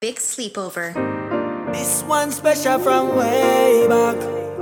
Big Sleepover. This one special from way back.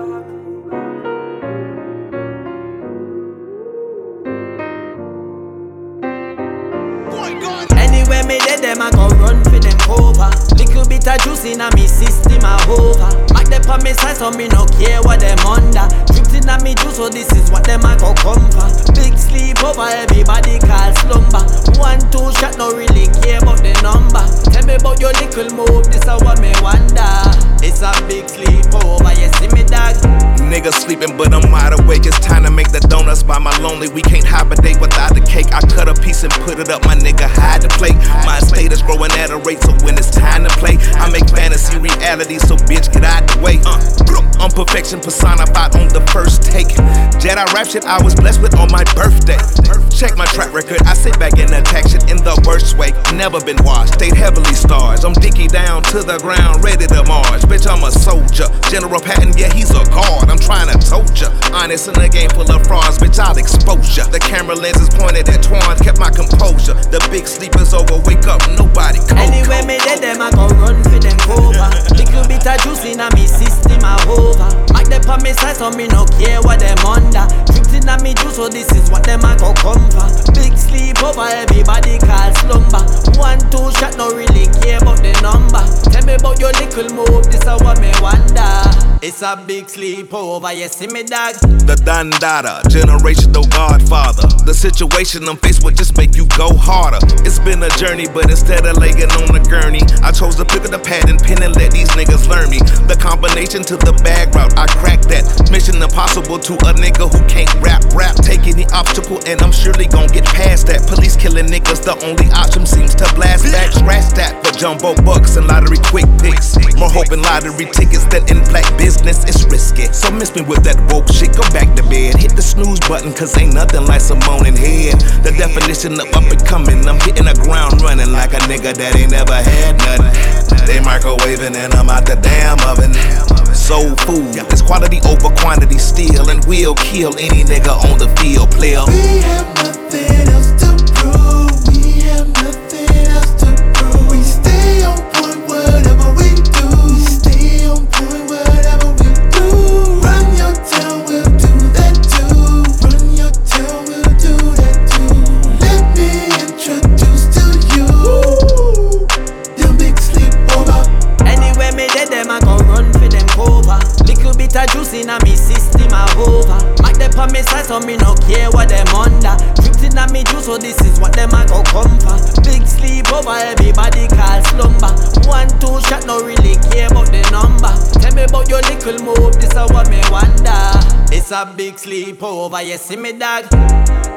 Anywhere me dead, them I go run for them cover. Little bit of juice in a me system a over. Back them on me side so me no care what them under. Drips in a me juice so this is what them I go come for. Big sleep over, everybody call slumber. 1, 2 shot, no really care about the number. Tell me about your little move, this is what me wonder. It's a big sleep over, you see me dog. Niggas sleeping but I'm wide awake. It's time to make the donuts by my lonely. We can't hibernate without the cake. I cut a piece and put it up, my nigga hide the plate. My estate is growing at a rate, so when it's time to play, I make fantasy reality, so bitch get out the way. I'm perfection personified on the first take. Jedi rap shit I was blessed with on my birthday. Check my track record, I sit back and attack shit in the worst way. Never been washed, stayed heavily stars. I'm dicky down to the ground, ready to march. Bitch, I'm a soldier. General Patton, yeah, he's a guard. I'm trying to tote ya. Honest in a game full of frauds, bitch, I'll expose ya. The camera lens is pointed at Twan, kept my composure. The big sleep is over, wake up, nobody cold. Anywhere me dead, them I go run for them cover. Little bit of juice in a me system a over. Back them on me side so me no care what them under. Drips in a me juice so this is what them I go come for. Big sleep over, everybody call slumber. 1, 2 shot, no really care about the number. Tell me about your little move, this is what me wonder. It's a big sleep over, you see me dog. The Dandada, generational godfather. The situation I'm faced with just make you go harder. It's been a journey, but instead of laying on the gurney, I chose to pick up the pad and pen and let these niggas learn me. The combination to the bag route, I cracked that. Mission impossible to a nigga who can't rap. Take any obstacle and I'm surely gon' get past that. Police killing niggas, the only option seems to blast back. Scratch that for jumbo bucks and lottery quick picks. More hoping lottery tickets than in black business, it's risky. So miss me with that woke shit, go back to bed. Hit the snooze button, cause ain't nothing like some moaning head. The definition of up and coming, I'm hitting the ground running like a nigga that ain't never had nothing. They microwaving and I'm out the damn oven. Soul food, it's quality over quantity still, and we'll kill any nigga on the field, player. We have nothing else to prove. We have nothing else to prove. We stay on point, whatever we do. We stay on point, whatever we do. Run your town, we'll do that too. Run your town, we'll do that too. Let me introduce to you the big sleepover. Anywhere me dead, them I go run for them cover. Little bit of juice in a me system a over. Back them on me side so me no care what them under. Drips in a me juice so this is what them I go come for. Big sleep over, everybody call slumber. 1, 2 shot, no really care about the number. Tell me about your little move, this is what me wonder. It's a big sleep over, you see me dog.